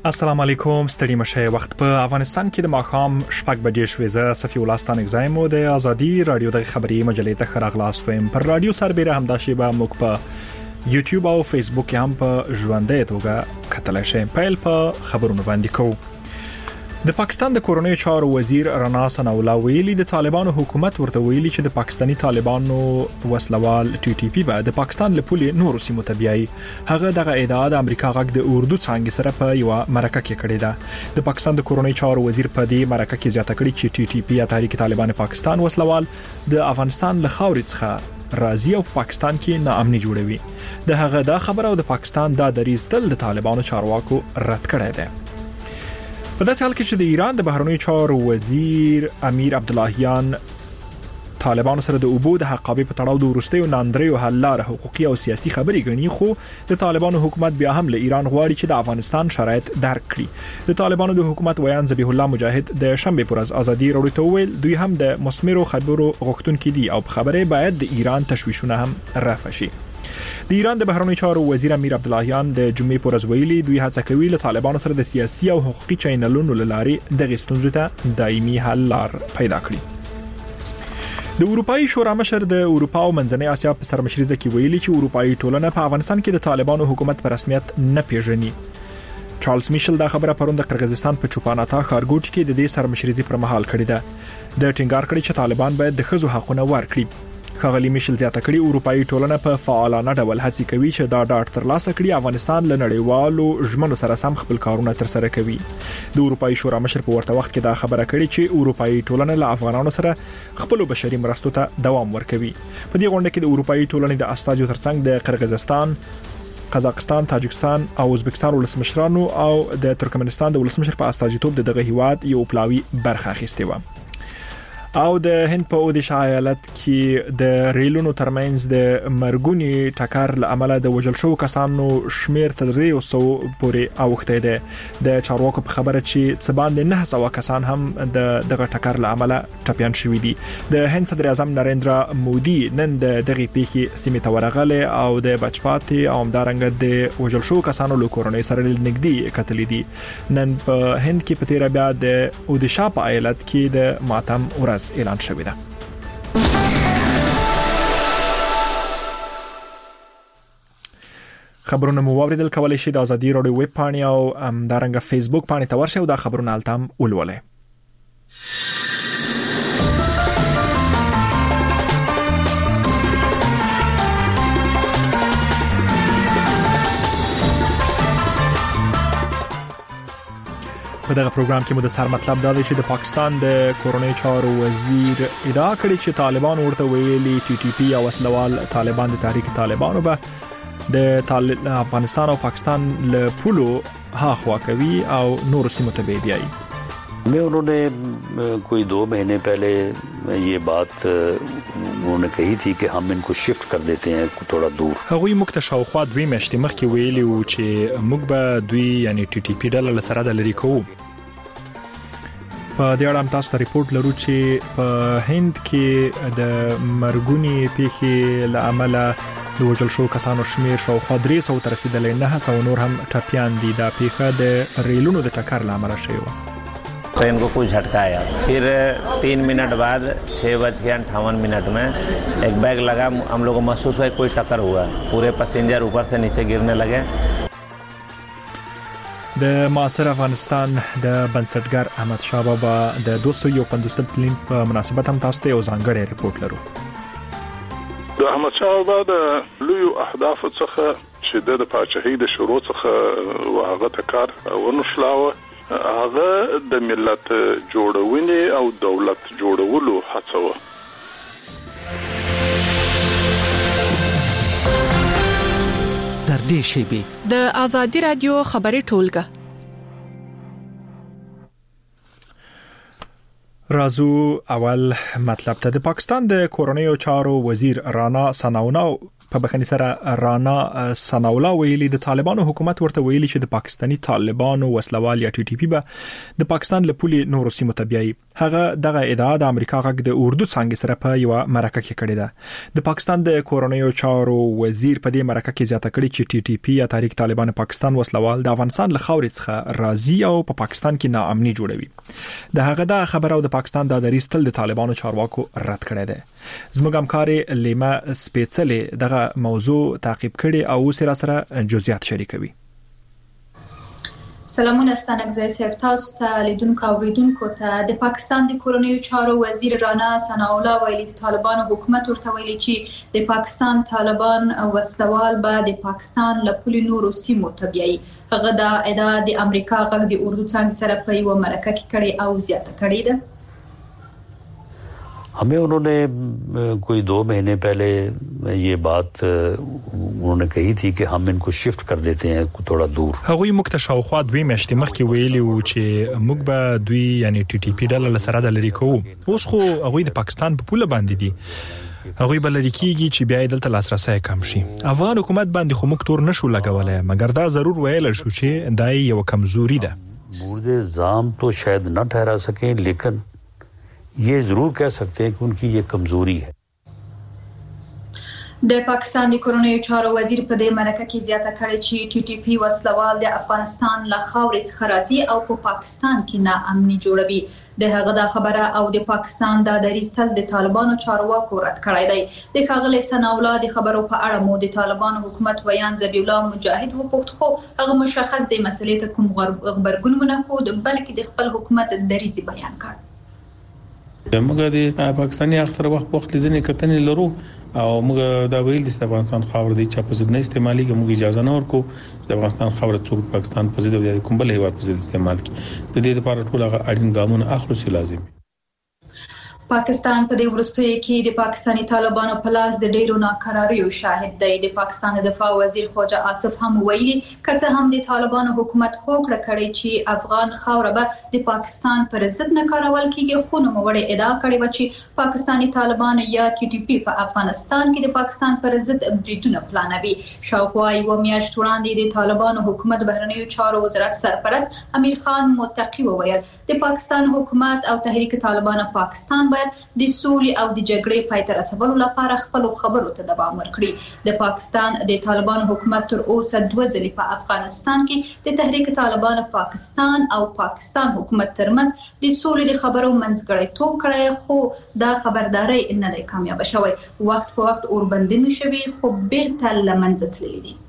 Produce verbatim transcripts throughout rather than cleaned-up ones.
السلام علیکم، ستړي مشه. وخت په افغانستان کې د ماښام شپږ بجې شوې. زه صفي الله ستانه اگزایم د ازادي رادیو د خبري مجلې ته خراغلاس ویم. پر رادیو سربېره هم دا شی به موږ په یوټیوب او فیسبوک هم په ژوندۍ توګه کتلای شئ. پیل په خبرونو باندې کوو. د پاکستان د کورونی چارو وزیر رانا ثناءالله ویلي د طالبانو حکومت ورته ویلي چې د پاکستاني طالبانو وسلوال ټي ټي پی به د پاکستان له پولې نور سیمو ته بیایي. هغه دغه ادعا د امریکا غږ د اردو څنګه سره په یو مرکه کې کړې ده. د پاکستان د کورونی چارو وزیر په دې مرکه کې زیاته کړې چې ټي ټي پی یا تحریک طالبان پاکستان وسلوال د افغانستان له خاورې څخه راځي او پاکستان کې ناامني جوړوي. د هغه دا خبره او د پاکستان دا دریځ تل د طالبانو چارواکو رد کړی دی. په داسې حال کې چې د ایران د بهرنیو چارو وزیر امیر عبداللهیان طالبانو سره د اوبو د حقابې په تړاو د ورستیو ناندریو حل لاره حقوقي او سیاسي خبرې غني، خو د طالبانو حکومت بیا هم له ایران غواړي چې د افغانستان شرایط درک کړي. د طالبانو د حکومت ویان ذبیح الله مجاهد د شنبه پر ورځ ازادي راډیو ته ویل دوی هم د مسمرو خبرو غوښتونکو دي او په خبره باید د ایران تشویشونه هم رفع شي. د ایران د بهرنیو چارو وزیر امیر عبداللهیان د جمعې پر ورځ ویلي دوی هڅه کوي له طالبانو سره د سیاسي او حقوقي چینلونو لارې د غستونځو ته دایمي حل لار پیدا کړي. د اروپאי شورا مشر د اروپا او منځنۍ اسیا په سرمشريزه کې ویلي چې اروپאי ټولنه په افغانستان کې د طالبانو حکومت په رسمیت نه پیژني. چارلز میشل دا خبره پرون د قرغیزستان په چوپاناتا ښارګوټ کې د دې سرمشريزي پر مهال کړې ده. د ټینګار کړي چې طالبان باید د خزو حقونه ورکړي. خغلی میشل زیاته کړي اروپאי ټولنه په فعالانه ډول هڅه کوي چې دا ډاټ ترلاسه کړي افغانستان له نړیوالو ژمنو سره سم خپل کارونه تر سره کوي. د اروپאי شورا مشر په ورته وخت کې دا خبره کړي چې اروپאי ټولنه له افغانانو سره خپل بشري مرستو ته دوام ورکوي. په دې غونډه کې د اروپאי ټولنې د استاجو ترڅنګ د قرغیزستان، قزاقستان، تاجکستان او ازبکستان ولسمشرانو او د ترکمنستان د ولسمشر په استاجیتوب د دغه هیواد یو پلاوی برخه اخیسته و. او د هند په اودیشا ایالت کې د ریلونو ترمنځ د مرګونی ټکر له امله د وژل شو کسانو شمیر تر یو سو پورې اوخته ده. د چارواکو په خبره چې څه باندې نه سو کسان هم د دغه ټکر له امله ټپيان شوي دي. د هند صدر اعظم نریندرا مودي نن د دغه پیښې سیمه ته ورغله او د بچپاتي او همدارنګ د وژل شو کسانو له کورونې سره نږدې کتلې دي. نن په هند کې په تیر بیا د اودیشا په ایالت کې د ماتم ورځ اعلان شوی ده. خبرونه مو واوریدل، کولای شئ د ازادي راډیو ویب پاڼې او همدارنګه فیسبوک پاڼې ته ورشئ او دا خبرونه التام ولولئ. په دغه پروګرام کې مو د سر مطلب دا دی چې د پاکستان د کورونی چارو وزیر ادعا کړې چې طالبان ورته ویلي ټي ټي پی او وسلوال طالبان د تحریک طالبانو به د افغانستان او پاکستان له پولو هاخوا کوي او نور سیمو ته بیایي. میں انہوں نے کوئی دو مہینے پہلے یہ بات انہوں نے کہی تھی کہ ہم ان کو شفٹ کر دیتے ہیں تھوڑا دور. هغوی موږ ته شاوخوا دوی میاشتې مخکې ویلي وو چې موږ به دوی یعنی ټي ټي پی ډله له سره د لري کوو. په دې اړه هم تاسو ته ریپورت لرو چې په هند کې د مرګونی پیښې له امله د وژل شو کسانو شمیر شاوخوا درې سوه ته رسیدلی، نه سوه نور هم ټپیان دي. دا پیښه د ریلونو د ټکر له امله شوې وه. ट्रेन को कुछ झटका आया, फिर तीन मिनट बाद छः बज के अंठावन मिनट में एक बैग लगा. हम लोग को महसूस हुआ कोई टक्कर हुआ, पूरे पैसेंजर ऊपर से नीचे गिरने लगे. د معاصر افغانستان د بنسټګر احمد شاه بابا د دوه سوه پنځوس تلین په مناسبت هم تاسو ته یو ځانګړی ریپورت لرو. د احمد شاه بابا د لوی اهداف څخه چې د پاچاهۍ د شروع څخه واغه تکار ونشلاوه، هغه د ملت جوړونې او دولت جوړولو هڅه و. در دې شیبه د ازادي رادیو خبري ټولګه رازو اول مطلب ته. د پاکستان د کورونی چارو وزیر رانا ثناءالله په بخنی سره رانا سناولا ویلي د طالبانو حکومت ورته ویلي چې د پاکستانی طالبانو وسلوال یا ټي ټي پی به د پاکستان له پولي نورو سیمو ته بیایي. هغه دغه ادعا د امریکا غږ د اردو څنګه سره په یو مرکه کې کړې ده. د پاکستان د کورونیو چارو وزیر په دې مرکه کې زیاته کړې چې ټي ټي پی یا تحریک طالبان پاکستان وسلوال د افغانستان له خاورې څخه راځي او په پاکستان کې ناامني جوړوي. د هغه د خبرو د پاکستان د دریستل د طالبانو چارواکو رد کړی دی. زموږ همکاري لیما سپیڅلې دغه موضوع تعقیب کړي او سره سره جزئیات شریکوي. سلامونه ستانګزای صاحب، تاسو ته لیدونکو او اوریدونکو ته د پاکستان د کورونیو چارو وزیر رانا سناولا ویلي د طالبانو حکومت ورته ویلي چې د پاکستان طالبان وسلوال به د پاکستان له پولي نورو سیمو ته بیایي. هغه د ادعا د امریکا غږ د اردو څنګه سره په یو مرکه کې کړي او زیاته کړي ده. हमें उन्होंने कोई दो महीने पहले ये बात उन्होंने कही थी कि हम इनको शिफ्ट कर देते हैं थोड़ा दूर. هغوی مکتشاو خو دوی مشته مخ کې ویلي و چې موږ به دوی یعنی ټي ټي پی ډله سره د لری کوو. اوس خو هغوی د پاکستان په پوله باندې دي. هغوی بل لري کیږي چې بیا دلته لاسرسي کم شي. افغان حکومت باندې خو موږ تور نشو لګولای، مګر دا ضرور ویل شو چې دای یو کمزوري ده. مورد الزام تو شاید نہ ٹھہرا سکیں لیکن ये जरूर कह सकते हैं कि उनकी ये कमजोरी है. د پاکستان د کورونیو چارو وزیر په دې مرکه کې زیاته کړې چې ټي ټي پی وسلوال د افغانستان له خاورې څخه راځي او په پاکستان کې ناامني جوړوي. د هغه د خبره او د پاکستان د دریستل د طالبانو چارواکو رد کړی دی. د ښاغلي سناولا د خبرو په اړه مو د طالبانو حکومت ویان ذبیح الله مجاهد وپوښت، خو هغه مشخص د مسلې ته کوم خبرګون ونه کړ بلکې د خپل حکومت دریځ بیان کړ. موږ د پاکستاني اکثر وخت وخت لیدنې کتنې لرو او موږ دا ویل د افغانستان خاور د چا په ضد نه استعمالي کوي. موږ اجازه نه ورکو چې افغانستان خاور څوک پاکستان په ضد او کوم بل هیواد په ضد استعمال کړي. د دې لپاره ټول هغه اړین ګامونه اخلو چې لازم. پاکستان په دې وروستیو کې د پاکستاني طالبانو په لاس د ډیرو ناکراریو شاهد دی. د پاکستان د دفاع وزیر خواجه آصف هم ویلي کله هم د طالبانو حکومت هوکړه کړې چې افغان خاور به د پاکستان پر ضد نه کارول کیږي، خو نو وړي ادعا کړې و چې پاکستاني طالبان یا ټي ټي پی په افغانستان کې د پاکستان پر ضد بریدونه پلانوي. شاوخوا یو میاشت وړاندې د طالبانو حکومت بهرنیو چارو وزارت سرپرست امیر خان متقی وویل د پاکستان حکومت او تحریک طالبان پاکستان د سولې او د جګړې پای ته رسولو لپاره خپل خبرو ته دوام ورکړي. د پاکستان د طالبان حکومت تر اوسه دوه ځلې په افغانستان کې د تحریک طالبان پاکستان او پاکستان حکومت ترمنځ د سولې د خبرو منځګړیتوب کړی، خو دا خبرداري نه دی کامیاب شوی. وخت په وخت اوربندونه شوي خو بیرته لمنځه تللي دي.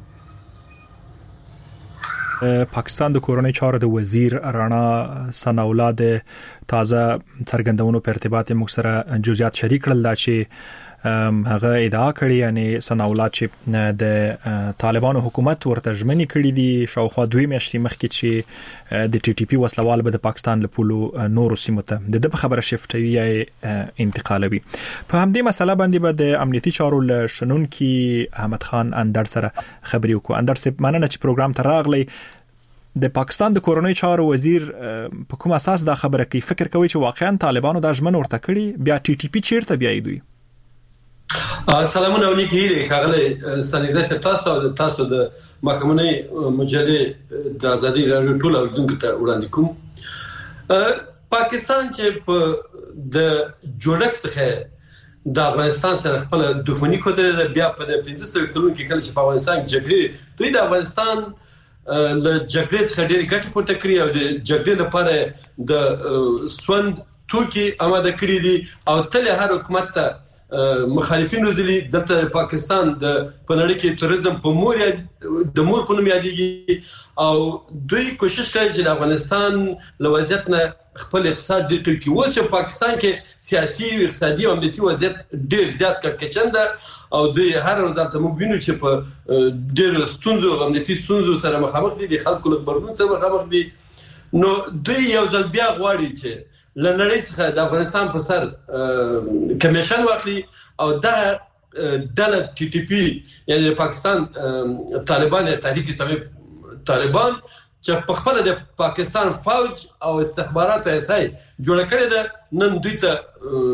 پاکستان د کورونی چارو د وزیر رانا سناولا د تازه څرګندونو په ارتباط موږ سره جزئیات شریک کړل چې هغه ادعا کړې یعنی سناولا چې د طالبانو حکومت ورته ژمنې کړې دي شاوخوا دوی میاشتې مخکې چې د ټي ټي پی وسلوال به د پاکستان له پولو نورو سیمو ته د خبره شفټوي یا انتقالوي. په همدې مسله باندې به د امنیتي چارو له شنونکي احمد خان اندر سره خبرې وکړو. اندر صاحب مننه چې پروګرام ته راغلی. د پاکستان د کورونی چارو وزیر په کوم اساس دا خبره کوي؟ فکر کوي چې واقعا طالبانو دا ژمنه ورته کړې بیا ټي ټي پی چیرته بیاي دوی؟ سلامونه ونی کیږي خاغله سنیزه تاسو تاسو د محکمې مجلې د ازادي راډیو ټول اوردونکو ته وړاندې کوم. پاکستان چې په د جوړک څخه د افغانستان سره خپل دښمنی کوي بیا په پنځه سوه کلونو کې کله چې په افغانستان جګړې دوی د افغانستان له جګړې څخه ډېر ګټه پورته کړې او د جګړې لپاره د سوند توکي آماده کړې دي او تل هر حکومت ته مخالفین روزلي. دلته پاکستان د پنړی کې توریزم په مور د مور په نوم یادېږي او دوی کوشش کوي چې د افغانستان له وضعیت نه خپل اقتصاد ډېر کړي. اوس چې پاکستان کې سیاسي اقتصادي او امنیتي وضعیت ډېر زیات کړکېچن ده او دوی هر ورځ ته موږ وینو چې په ډېر ستونزو امنیتي ستونزو سره مخامخ دي، د خلکو له خبرونو سره مخامخ دي. نو دوی یو ځل بیا غواړي چې لنړۍ څخه د افغانستان په سر کمیشن واخلي او دا ډله ټي ټي پی یعنی پاکستان طالبان یا تحریک اسلامي طالبان چې په خپل د پاکستان فوج او استخبارات ایسای جوړ کړی ده، نن دوی ته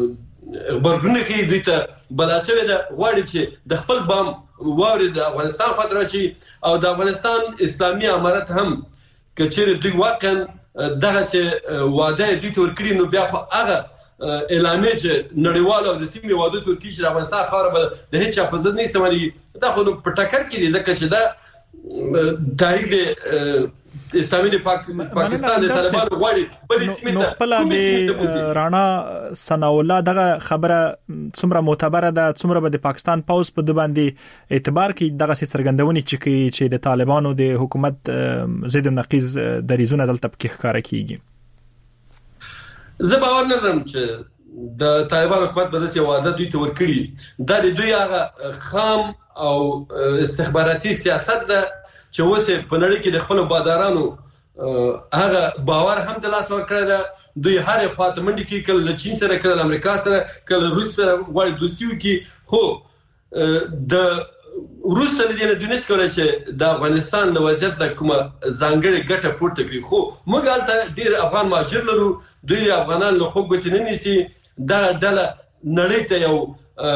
خبرګونه کوي دوی ته بلاسوي ده غواړي چې د خپل بام واري د افغانستان خاطر چې او د افغانستان اسلامي امارت هم کچېره دوی واقعا دغه چې واده دوی تور کړی نو بیا خو هغه اعلانې چې نړیوال او د سیمې واده تور کړي چې د افغانستان خاطر د هیڅ په ضد نه سمري دا خو په ټکر کې ځکه چې دا تاریخ د اسلامي د پاکستان د طالبانو غواړي په دې سیمه نو خپل د رانا ثنا الله دغه خبره څومره معتبره ده څومره به د پاکستان پاوز په د باندې اعتبار کې دغه څرګندونې چې کوي چې د طالبانو د حکومت ضد نقیض دریزونه دلته پکې ښکارا کیږي زه باور نه لرم چې د طالبانو حکومت به داسې واده دوی ته ورکړي دا د دوی هغه خام او استخباراتي سیاست ده چې وسه په نړۍ کې د خپل بادارانو هغه باور هم د لاس ورکړل دوی هر خواته منډي کې کله چین سره کله امریکا سره کله روس سره غواړي دوستي وکړي خو د روس سره د دنیس کولای چې د افغانستان د وضعیت د کومه ځانګړي ګټه پورته کړي خو موږ البته ډیر افغان مهاجر لرو دوی افغانان له خو ګټ نه نيسي دا ډله نړۍ ته یو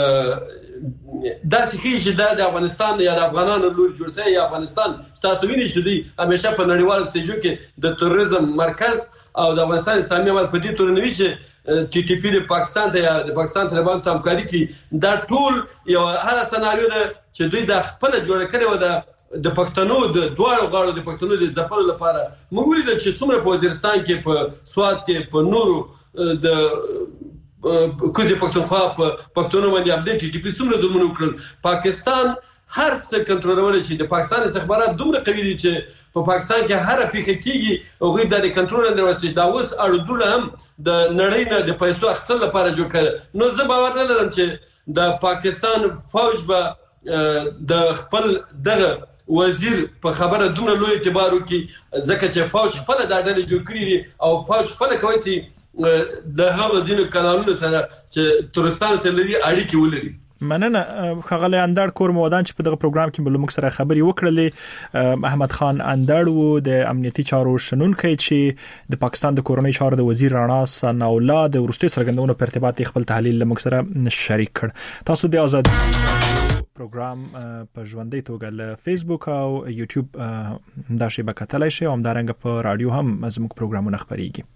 دا چې چې د افغانستان یا د افغانانو لور جوړ شي یا افغانستان تاسو وینئ چې دوی همیشه په نړیوالو سیجو کې د تروریزم مرکز او د افغانستان اسلامي امارت په دې تور نه وی چې ټي ټي پی د پاکستان ته یا د پاکستان طالبانو ته همکاري کوي دا ټول یو هغه سناریو ده چې دوی د خپل جوړ کړي و د د پښتنو د دوه غاړو د پښتنو د ځپلو لپاره موږ ولیدل چې څومره په وزیرستان کې په سواد کې په نورو د کوزي پښتونخوا په پښتونو باندې اپډیټ ټي پی څومره ظلمونه وکړل پاکستان هر څه کنټرولول شي د پاکستان استخبارات دومره قوي دي چې په پاکستان کې هر پیښه کیږي او غوښتل د کنټرول اندر وسي دا اوس اړدول هم د نړۍ نه د پیسو اخیستلو لپاره جوړ کړل نو زه باور نه لرم چې د پاکستان فوج به د خپل دغه وزیر په خبره دومره لوی اعتبار وکړي ځکه چې فوج خپل د ډلې جوړ کړی او فوج خپل کوي سي د هغه ځینو قانونونو سره چې ترستان سره لري اړیکې ولري مننه خغلی اندړ کور مودان چې په دغه پروګرام کې بل موږ سره خبري وکړلې احمد خان اندړ وو د امنیتي چارو شنونکي چې د پاکستان د کورونی چارو د وزیر رانا ثنا الله د ورستي څرګندونو په ارتباط خپل تحلیل موږ سره شریک کړ تاسو د آزاد پروګرام په ژوندۍ توګه له فیسبوک او یوټیوب دا شی بکتلای شي او همدارنګه په رادیو هم زموږ پروګرامونه خبريږي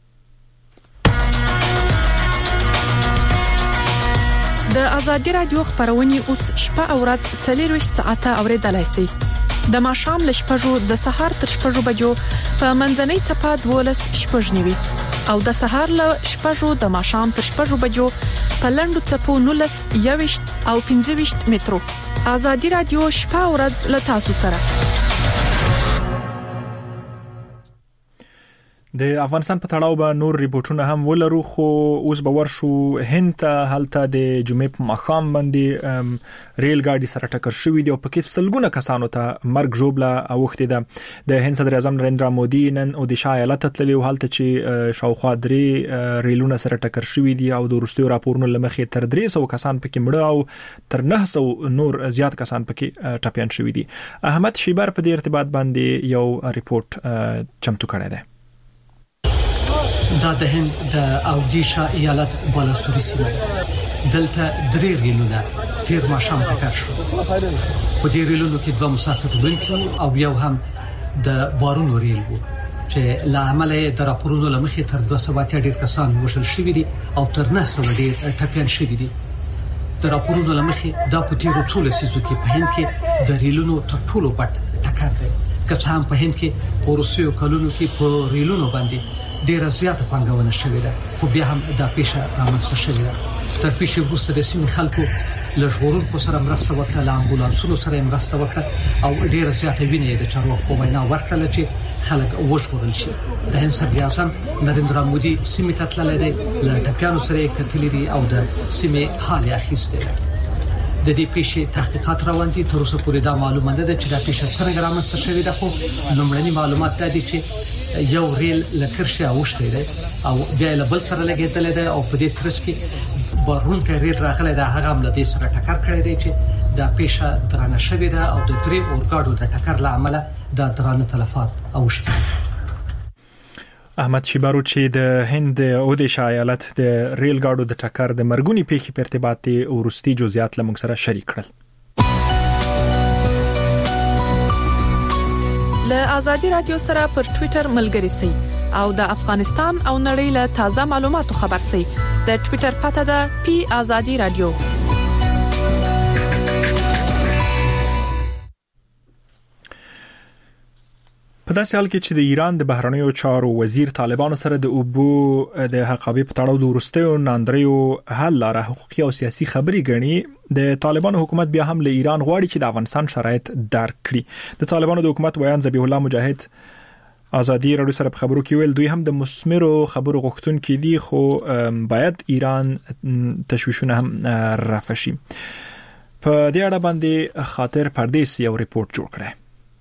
د ازادي رادیو خبرونه اوس شپه او ورځ څلور ساعته اوریدلای شئ د ماښام ل شپږو د سهار تر شپږو بجو په منځنۍ چپه دولس شپږنیوي او د سهار ل شپږو د ماښام تر شپږو بجو په لندو چپو نولس یويشت او پنځه مترو ازادي رادیو شپه او ورځ ل تاسو سره د افغانستان په تړاو به نور ریپورتونه هم ولرو خو اوس به ورشو هند ته هلته د جمعې په مخام باندې ریل ګاډي سره ټکر شوې دی او پکې سلګونه کسانو ته مرګ ژوبله اوخته ده د هند صدر اعظم نریندرا مودي نن اودیشا ایالت تللی او هلته چې شاوخوا درې ریلونه سره ټکر شوې دي او د ورستیو راپورونو لمخې تر درې سوه کسان پکې مړه او تر نه سوه نور زیات کسان پکې ټاپیان شوې دي احمد شیبر په دې ارتباط باندې یو ریپورت چمتو کړی دی دا د هند د اودیشا ایالت بالاسوري سیمه دلته درې ریلونه تیر ماښام ټکر شو په دې ریلونو کې دوه مسافر وړونکي او یو هم د بارونو ریل وو چې له امله د راپورونو لمخې تر دوه سوه ډیر کسان وژل شوي دي او تر نه سوه ډیر ټپیان شوي دي د راپورونو لمخې دا په تیرو څو لسیزو کې په هند کې د ریلونو تر ټولو بټ ټکر دی که څه هم په هند کې په وروستیو کلونو کې په ریلونو باندې ډیره زیاته پانګونه شوې ده خو بیا هم دا پیښه رامنځته شوې ده تر پیښې وروسته د سیمې خلکو له ژغورونکو سره مرسته وکړه له امبولانسونو سره مرسته وکړه او ډیره زیاته وینې د چارواکو په وینا ورکړل چې خلک وژغورل شي د هند صدر اعظم نریندرا مودي سیمې ته تللی دی له ټپیانو سره یې کتلي دي او د سیمې حال یې اخیستی دی د دې پیښې تحقیقات روان دي تر اوسه پورې دا معلومه ده چې دا پیښه څنګه رامنځته شوې ده خو لومړني معلومات دا دي چې یو ریل لکرشه اوشته دی او بیا له بل سره لګیدل دی او په دې ترڅ کې بارون کې ریل راغلی دا هغه هم له دې سره ټکر کړی دی چې دا پیښه درانه شوې ده او د درې اورګاډو د ټکر له امله دا درانه تلفات اوشته احمد شیبارو چې د هند او د ایالت د ریل ګاډو د ټکر د مرګونی پیښې په ارتباط ورستي جزئیات لمغ سره شریک کړل. له آزادي رادیو سره پر ټوئیټر ملګری سئ او د افغانستان او نړۍ له تازه معلوماتو خبر سئ. د ټوئیټر پته ده پی آزادي رادیو. په داسې حال کې چې د ایران د بهرنیو چارو وزیر طالبانو سره د اوبو د حقابې په تړاو د ورستیو ناندریو حل لاره حقوقي او سیاسي خبري غني، د طالبانو حکومت بیا هم له ایران غواړي چې د افغانستان شرایط درک کړي. د طالبانو د حکومت ویان ذبیح الله مجاهد آزادي رادیو سره په خبرو کې ویل دوی هم د مسمرو خبرو غوښتونکي دي، خو باید ایران تشویشونه هم رفع شي. په دې اړه باندې خاطر پردیس یو ریپورت جوړ کړی.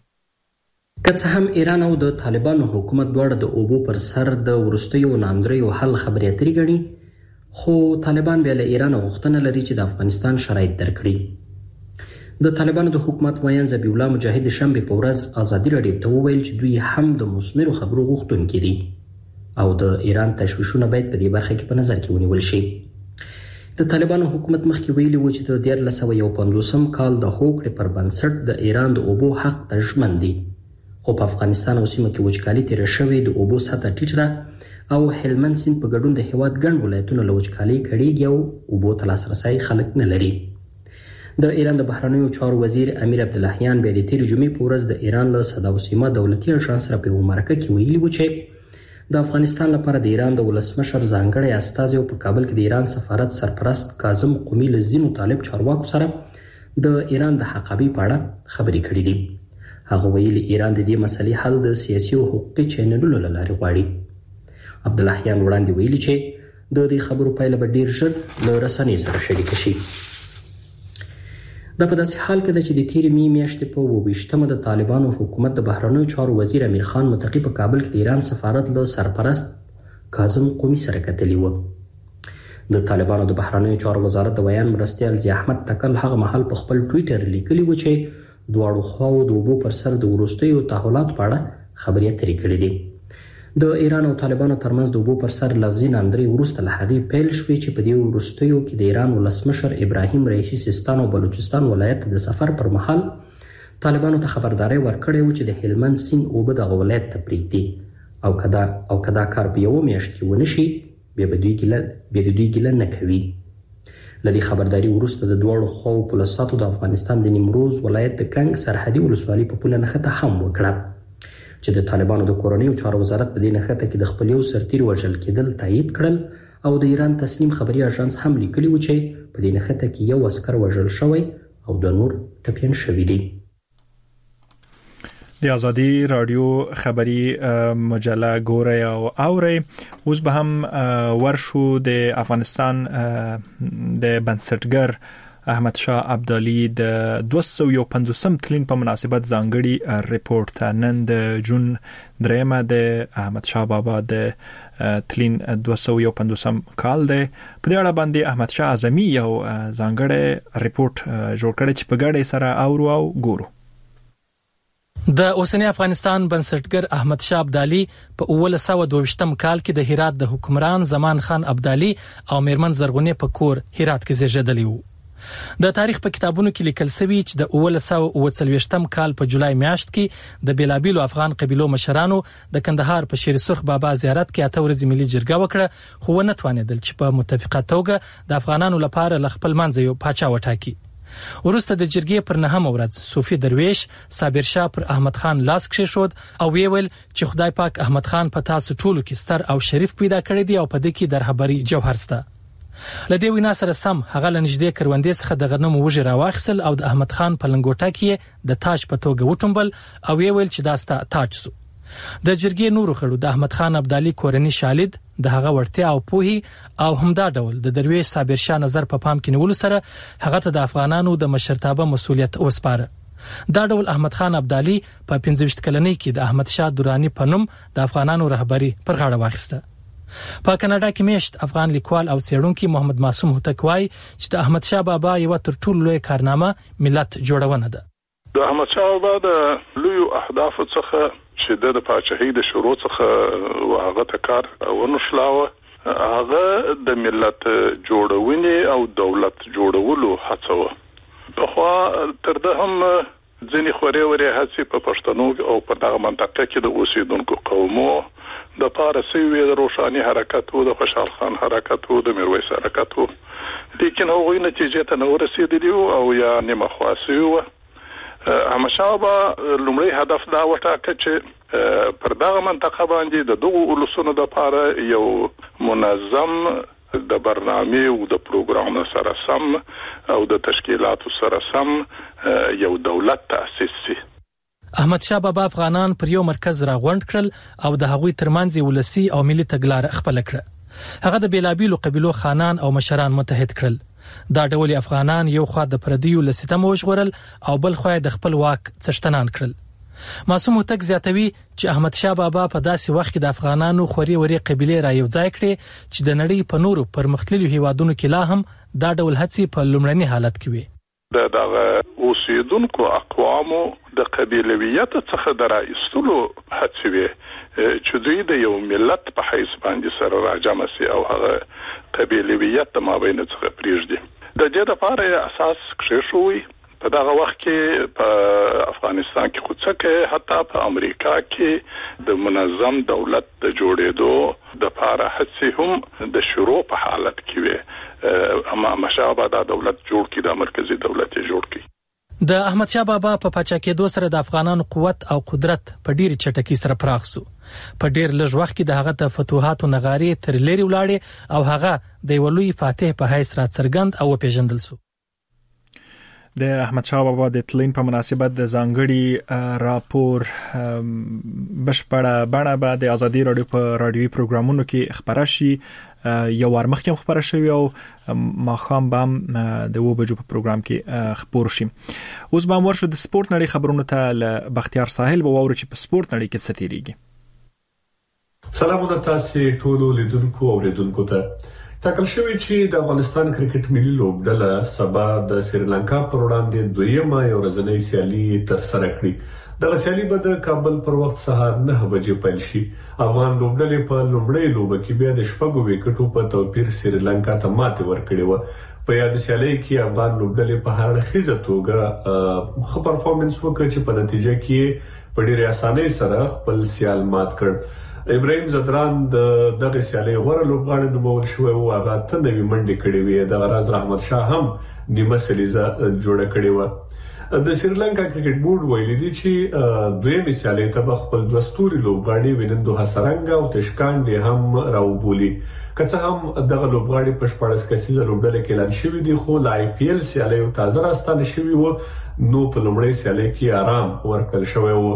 که څه هم ایران او د طالبانو حکومت دواړه د اوبو پر سر د ورستیو ناندریو حل خبرې اترې غني، خو طالبان بیا له ایران غوښتنه لري چې د افغانستان شرایط درک کړي. د طالبانو د حکومت ویان ذبیح الله مجاهد شنبه په ورځ آزادي رادیو ته وویل چې دوی هم د مسمرو خبرو غوښتونکي دي او د ایران تشویشونه باید په دې برخه کې په نظر کې ونیول شي. د طالبانو حکومت مخکې ویلي و چې د دیار لسوه یو پنځوسم کال د هوکړې پر بنسټ د ایران د اوبو حق ته ژمن دي، خو په افغانستان او سیمه کې وچکالي تیر شوې، د اوبو سطح ټیټه او هلمند سیند په ګډون د هیواد ګڼ ولایتونو له وچکالۍ کړيږي او اوبو ته لاسرسی خلک نه لري. د ایران د بهرنیو چارو وزیر امیر عبداللهیان بیا د تیر جمعې په ورځ د ایران له صدا و سیما دولتي اژانس سره په مرکه کې ویلي و چې د افغانستان لپاره د ایران د ولسمشر ځانګړی استازی په کابل کې د ایران سفارت سرپرست کاظم قومي له ځینو طالب چارواکو سره د ایران د حقابې په اړه خبرې کړې دي. هغه ویلي ایران د دې مسلې حل د سیاسي او حقوقي چینلونو له لارې غواړي. عبداللهیان وړاندې ویلي چې د دې خبرو پایله به ډیر ژر له رسنیو سره شریک شي. دا په داسې حال کې ده چې د تیرې می میاشتې په اووه ویشتمه د طالبانو حکومت د بهرنیو چارو وزیر امیر خان متقی په کابل کې د ایران سفارت له سرپرست کاظم قومي سره کتلی و. د طالبانو د بهرنیو چارو وزارت د ویان مرستیال ضیاء احمد تکل هغه مهال په خپل ټوئیټر لیکلی و چې دواړو خواو د اوبو پر سر د وروستیو تحولاتو په اړه خبرې اترې کړې دي. د ایران او طالبانو ترمنځ د اوبو پر سر لفظي ناندري وروسته له هغې پیل شوې چې په دې وروستیو کې د ایران ولسمشر ابراهیم رئیسي سیستان او بلوچستان ولایت د سفر پر مهال طالبانو ته خبرداري ورکړې و چې د هلمند سیند اوبه دغه ولایت ته پرېږدي او کدا او کدا کار په یوه میاشت کې ونه شي بیا به دوی ګیله بیا د دوی ګیله نه کوي. لدی خبرداري وروسته د دوړو خو پولیساتو د افغانستان د نیمروز ولایت د کنګ سرحدي ولسوالۍ په پوله نښته هم وکړه چې د طالبانو د کورنیو چارو وزارت په دې نښته کې د خپل یو سرتیر وژل کېدل تایید کړل او د ایران تسنیم خبري اژانس هم لیکلی و چې په دې نښته کې یو عسكر وژل شوی او د نور ټپيان شوی دي. د آزادي رادیو خبری مجله ګوري او اوري. اوس به هم ورشو د افغانستان د بنسټګر احمد شاه ابدالي د دوه سوه پنځوسم تلین په مناسبت ځانګړي ریپورت نن د جون درېمه د احمد شاه بابا د تلین دوه سوه پنځوسم کال دی. په دې اړه باندې احمد شاه اعظمي یو ځانګړي ریپورت جوړ کړی چې په ګډه سره اورو او ګورو. د اوسنی افغانستان بنسټګر احمد شاه ابدالي په اوله سوه دوه ویشتم کال کې د هرات د حکمران زمان خان ابدالي او میرمن زرغونې په کور هرات کې زیږیدلی وو. د تاریخ په کتابونو کې لیکل شوی چې د اوله سوه اوه څلوېښتم کال په جولای میاشت کې د بیلابیلو افغان قبیلو مشرانو د کندهار په شیر سرخ بابا زیارت کې اته ورځې ملي جرګه وکړه، خو ونه توانېدل چې په متفقه توګه د افغانانو لپاره ل خپل منځ یو پاچا وټاکي. ورسته د جرګې پر نهم ورځ صوفي درویش صابر شاه پر احمد خان لاس کېښود او ویل چې خدای پاک احمد خان په تاسو ټولو کې ستر او شریف پیدا کړی دی او په دې کې درحبري جوهر سته. لدې وینا سره سم هغه لنجدې کروندې څخه د غنم وږي راواخسل او د احمد خان په لنګوټه کې د تاج په توګه وټومبل او ویل چې دا ستا تاج سو. د جرګې نورو خړو د احمد خان ابدالي کورنی شالید د هغه ورتیا او پوهي او همدا ډول د درویش صابر شاه نظر په پام کې نیول سره هغه ته د افغانانو د مشرتابه مسولیت وسپاره. دا ډول احمد خان ابدالي په پنځه ویشت کلنۍ کې د احمد شاه درانی په نوم د افغانانو رهبری پر غاړه واخیسته. په کاناډا کې میشت افغان لیکوال او څېړونکي محمد معصوم هوتک وایي چې د احمد شاه بابا یو تر ټولو لوی کارنامه ملت جوړونه ده. د احمد شاه بابا د لوی اهداف څخه چې د پاچاهۍ د شروع څخه واغه تکار ونشلاوه هغه د ملت جوړونې او دولت جوړولو هڅه و خو تر ده هم ځینې خوري وري هڅې په پښتنو او په دغه منطقه کې د اوسیدونکو قومو د پارسي وی د روشاني حرکت او د خوشحال خان حرکت او د میرویس حرکت و لیکن هغوی نتیجه ته نه ورسېدلی او یا نیمه خاصي و همشابه لومړی هدف دا وټاکه چې پر دغه منطقه باندې د دغو ولسونو د لپاره یو منظم د برنامه او د پروګرام سره سم او د تشکیلاتو سره سم یو دولت تأسیس شي. احمد شاه بابا افغانان پر یو مرکز راغونډ کړل او د هغوی ترمنځ ولسی او ملي تګلار خپل کړ. هغه د بیلابیلو قبیلو خانان او مشران متحد کړل. دا ډول افغانان یو خوا د پردیو لسیتم وژغورل او بل خوا د خپل واک څښتنان کړل. معصوم هوتک زیاتوي چې احمد شاه بابا په داسې وخت کې د افغانانو خوري وري قبيله را یو ځای کړي چې د نړۍ په نورو پرمختللو هیوادونو کې لا هم دا ډول هڅې په لومړني حالت کې وي. د دغه اوسیدونکو اقوامو د قبیلویت څخه درایستلو هڅې وي چې دوی د یو ملت په حیث باندې سره راجمع سي او هغه قبیلویت د مابین څخه پریږدي. د دې لپاره اساس کښېښوي. په دغه وخت کې په افغانستان کې خو څکه حتی په امریکا کې د منظم دولت د جوړېدو د لپاره هڅې هم د شروع په حالت کې وي. اما مشابه دا دولت جوړ کی د مرکزی دولت جوړ کی. د احمد شاه بابا په پاچاکېدو سره د افغانانو قوت او قدرت په ډیره چټکۍ سره پراخ شو. په ډیر لږ وخت کې د هغه د فتوحاتو نغاري تر لري ولاړې او هغه د ولوی فاتح په حیث را څرګند او پیژندل شو. د احمد شاه بابا د تلین په مناسبت د ځانګړي راپور بشپړه بڼه به د ازادي رادیو په رادیوي پروګرامونو کې خبره شي. یو ور مخکې خبره شوی او ما خام بام د و بجو په پروګرام کې خبر شي. اوس به امر شو د سپورت نړۍ خبرونو ته ل بختیار ساحل به ووري چې په سپورت نړۍ کې څه تیریږي. سلام د تاسو ټولو لیدونکو او اوریدونکو ته. ټاکل شوی چې د افغانستان کرکټ ملي لوبډله سبا د سریلانکا پر وړاندې دویمه یو ورځنۍ سیالي تر سره کړي. د سیالي به د کابل پر وخت سهار نه بجې پیل شي. افغان لوبډلې په لومړۍ لوبه کې بیا د شپږو وکټو په توپیر سریلانکا ته ماتې ورکړې و. په یاد سیالي کې افغان لوبډلې په هر خیزه توګه ښه پرفورمنس وکړ چې په نتیجه کې په ډېرې اسانۍ سره خپل سیال مات کړ. ابراهیم زدران د دغه سیالي غوړه لوبغاړي نومول شوی او هغه ته نوې منډه کړې وي. د غراز رحمت شاه هم نیمه سلیزه جوړه کړې و. د سریلانکا کرکټ بورډ ویلي دی چې دویمه سیالي ته خپل دوه ستوري لوبغاړي وینندو حسرنګ او تشکاندې هم راوبولي. که څه هم دغه لوبغاړي په شپږ کسیزه لوبډله کې اعلان شوی دی خو د آی پی ایل سیالي او تازه راستانه شوی و نو په لومړی سیالي کې آرام ورکړل شوی و.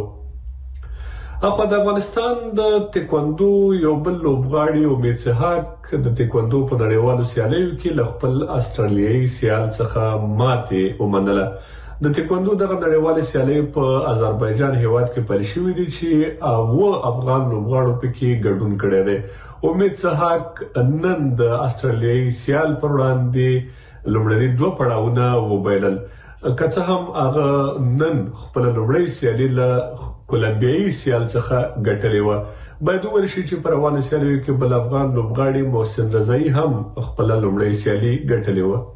اخو د افغانستان د تکواندو یو بل لوبغاړي امید سحاق د تکواندو په نړیوالو سیالیو کې ل خپل استرالیایي سیال څخه ماته ومنله. د تکواندو دغه نړیوالې سیالي په آذربایجان هیواد کې پیل شوې دي چې او افغان لوبغاړو پکې ګډون کړي دي. امید سحاق نن د استرالیایي سیال پر وړاندې لومړني دوه پړاوونه وبایلل. که څه هم هغه نن خپل لومړی سیالي له کولمبیایي سیال څخه ګټلې و. باید ورشي چې پر روانه سیالیو کې بل افغان لوبغاړي محسن رضایی هم خپل لومړی سیالي ګټلې و.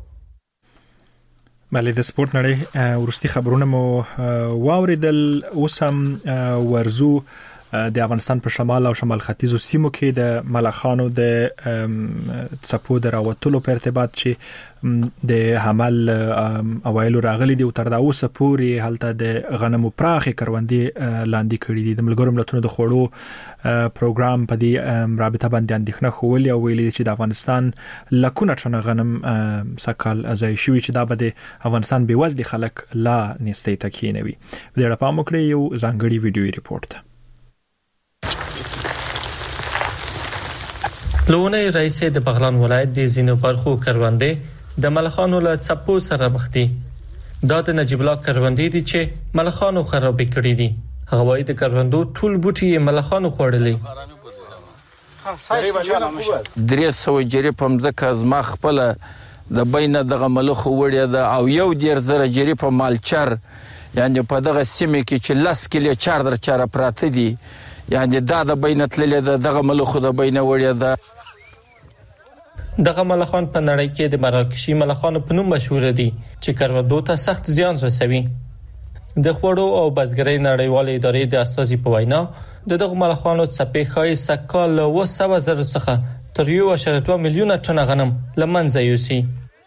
بله د سپورت نړۍ ورستي خبرونه مو واوریدل. اوس هم ورزو د افغانستان په شمال او شمال ختیځو سیمو کې د ملخانو د څپو د راوتلو په ارتباط چې د حمل اوایلو راغلي دي او تر دا اوسه پورې هلته د غنمو پراخې کروندې لاندې کړي دي. د ملګرو ملتونو د خوړو پروګرام په دې رابطه باندې اندېښنه ښودلې او ویلي چې د افغانستان لکونه ټنه غنم سکهال ځای شوي چې دا به د افغانستان بېوزلي خلک لا نیستۍ ته کښېنوي. په دې اړه پام وکړئ یو ځانګړی ویډیویي ریپورټ ته. لونه رئیس د بغلان ولایت د زینو برخو کروندې د ملخانو له څپو سره مخ دي. دا د نجیب الله کروندې دي چې ملخانو خراب کړي دي. هغه وايي د کروندو ټول بوټي ملخانو خوړلي. درې سوه جری په مځکه زما خپل د بینه دغه ملخ وړیا ده او یو ډیر زره جری په مالچر یعنی په دغه سیمه کې چې لاس کلی چار در چاره پراته دي یعنی دا د بینتللې د دغه ملخو د بینه وړیا ده. دغه ملخان په نړۍ کې د مراکشي ملخانو په نوم مشهور دي چې کروندو ته سخت زیان رسوي. د خوړو او بزګرۍ نړیوالې ادارې د استازي په وینا د دغه ملخانو څپې ښایي سکال اوه سوه زره څخه تر یو اعشاریه دوه میلیونه ټنه غنم له منځه یوسي.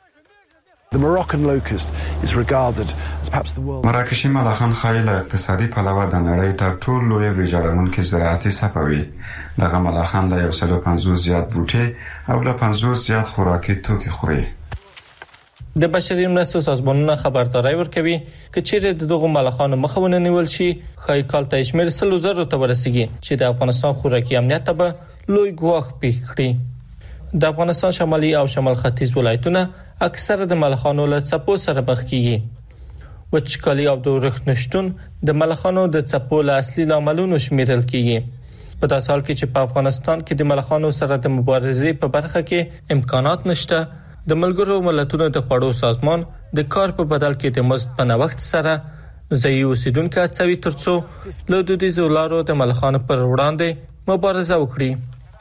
مراکشي ملخان ښایي له اقتصادي پلوه د نړۍ تر ټولو لوی ویجاړونکې زراعتي څپه وي. دغه ملخان له یو سل او پنځوس زیات بوټي او له پنځوس زیات خوراکي توکي خوري. د بشري مرستو سازمانونه خبرداري ورکوي چې چیرې د دغه ملخانو مخه ونیول شي خای کال ته شمیر سلو زره ته ورسیږي چې د افغانستان خوراکي امنیت ته لوی ګواښ پیښ کړي. د افغانستان شمالي او شمال ختیځ ولایتونه اکثره د ملخانو له څپو سره مخ کیږي. وچکالي او د ورښت نشټون د ملخانو د څپو له اصلي لاملونو شمیرل کیږي. په داسې حال کې چې په افغانستان کې د ملخانو سره د مبارزې په برخه کې امکانات نشته، د ملګرو ملتونو د خوړو سازمان د کار په بدل کې د مزد په نوښت سره ځایي اوسیدونکو هڅوي ترڅو له دودیزو لارو د ملخانو پر وړاندې مبارزه وکړي.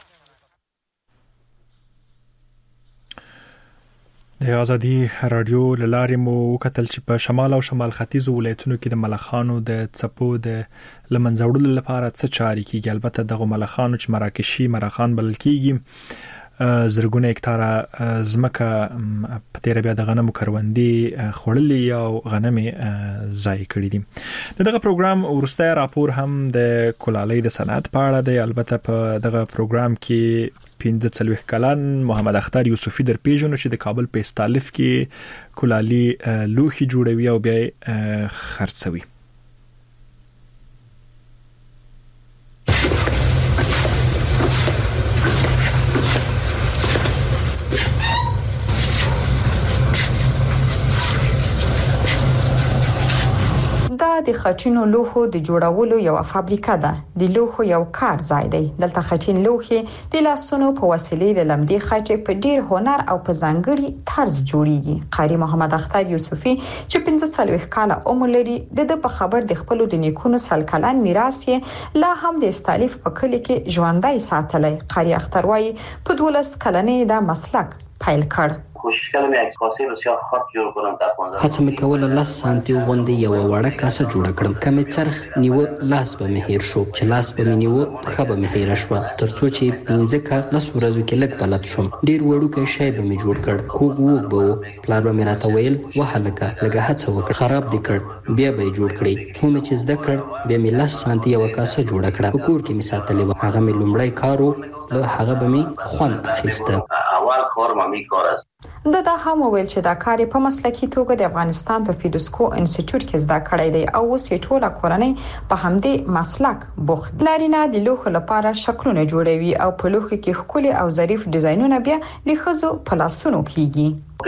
د ازادي رادیو لارې مو وکتل چې په شمال او شمال ختیځ ولایتونو کې د ملخانو د څپو د لمنځوړلو لپاره څه چارې کیږي. البته دغه ملخانو چې مراکشي ملخان بلل کیږي زرګونه هکتاره ځمکه په تیر بیا د غنمو کروندې خړلې او غنمې ځای کړې دي. دغه پروګرام ورسته راپور هم د کولالۍ د صنعت په اړه دی. البته په دغه پروګرام کې پنځه څلوېښت کلن محمد اختر یوسفي در پیژنو چې د کابل په استالف کې کولالي لوښي جوړوي او بیا خرڅوي. د خټینو لوحو د جوړولو یو فابریکه ده. د لوحو یو کار ځای دی. دلته خټین لوحي د لاسونو په وسیلې لمدې خټې په ډیر هنر او په ځانګړي طرز جوړیږي. قاری محمد اختر یوسفي چې پنځه څلوېښت کاله عمر لري د په خبر د خپل د نیکونو سل کلن میراث یې لا هم د استالف په کلی کې ژوندۍ ساتلی. قاری اختر وايي په دولس کلنې دا مسلک پیل کړ. کوشش کردم یک کاسه بسیار خاص جور کنم در پانزده. هڅه میکوله لاس سانتی غوندې یو وړه کاسه جوړ کړم. کمې چرخ نیو لاس به مهیر شو چې لاس به نیو خه به مهیر شو ترڅو چې پنځه کا لاس ورځو کې لګ بلد شم. ډیر وړوکی شی به می جوړ کړ. کوګ وګ به پلان به راته ویل وهلکه لګه هڅه وکړ خراب دي کړ بیا به جوړ کړی. څو می چې زده کړ به می لاس سانتی یو کاسه جوړ کړ. په کور کې می ساتلې و. هغه می لومړی کارو له هغه به می خوان اخیسته. اول کار ما می کار است. د دا هم ویل چې دا کار په مسلکي توګه د افغانستان په فیدوسکو انسټیټیوټ کې زده کړی دی او اوس یې ټوله کورنۍ په همدې مسلک بوخت. نارینه د لوحو لپاره شکلونه جوړوي او په لوحو کې ښکلي او ظریف ډیزاینونه بیا د ښځو په لاسونو کیږي.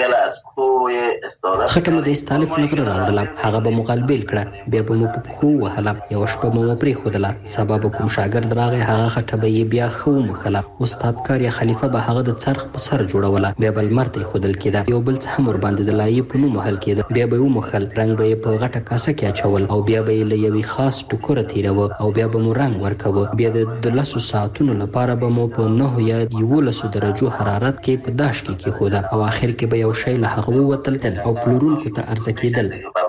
خټه مو د استالف نغره راوړله. هغه به مغلبل کړه بیا به مو په خو وهله. یو شپه مو پرې خودله. سبب کوم شاګرد راغی هغه خټه به بیا خو مخله. استاد کاریا خلیفہ به هغه د چرخ په سر جوړوله. بیا بل مرته خودل کېده. یو بل څه هم ور باندې د لایې په نوم وهل کېده. بیا به مو مخل رنگ به په غټه کاسه کې اچول او بیا به له یوې خاص ټوکر تیرو او بیا به مو رنگ ورکوه. بیا د لسو ساعتونو لپاره به مو په نه یا یولسو درجو حرارت کې په داش کې کې خوده او اخر کې به یو شی له هغه وتل او پلورونکو ته ارزه کېدل.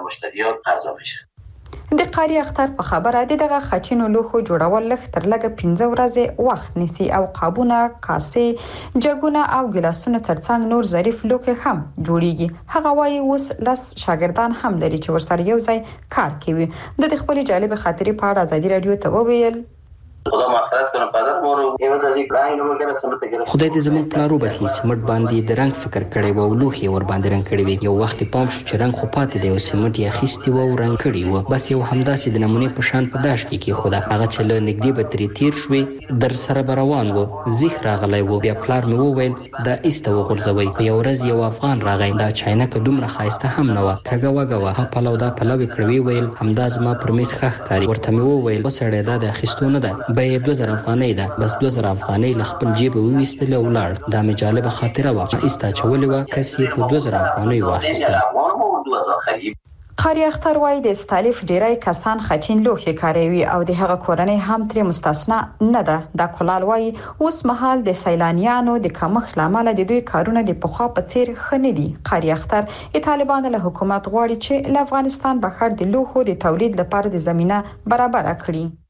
د قاری اختر په خبره دغه خټینو لوحو جوړول لږ تر لږه پنځه ورځې وخت نیسي او قابونه، کاسې، جګونه او ګلاسونه ترڅنګ نور ظریف لوښي هم جوړیږي. هغه وايي اوس لس شاګردان هم لري چې ورسره یو ځای کار کوي. د خپل جالب خاطرې په اړه ازادي رادیو ته وویل خدا مغفرت کنه پدر مورو ایو د دې رنگ نو وګړه سمته ګره. خدای دې زموږ پلارو بخي سمټ باندې د رنگ فکر کړي وو. لوخي ور باندې رنگ کړي وي. یو وخت پام شو چې رنگ خو پاتې دی او سمټ یې خيستي وو رنگ کړي وو. بس یو همداسې د نمونه په شان په داش کې کې خدا هغه چې له نګدي به تری تیر شوي در سره روان وو. زیخ راغلی وو. بیا پلار مې وویل دا ایسته وغورځوي. په یو ورځ یو افغان راغی. دا چاینه که دومره خایسته هم نه و. کګه وګه ها پلو دا پلو کړوي ویل همدا زما پر میز خخ کاری. ورته مې وویل وسړی دا د خستونه ده به دوه زره افغانۍ ده. بس دوه زره افغانۍ ل خپل جیب وويستل او لاړ. دا مې جالبه خاطره و. ایستا چولې و کسي په دوه زره افغانۍ واخیسته. قاری اختر وایي د استالف ډیری کسان خټین لوښي کاروي او د هغه کورنۍ هم تر مستثنا نه ده. د کولال وایي اوس مهال د سیلانیانو د کمښت لامل د دوی کارونه د پخوا په څیر خنه دي. قاری اختر د طالبانو له حکومت غواړي چې له افغانستان بهر د لوښو د تولید لپاره د زمينه برابر کړي.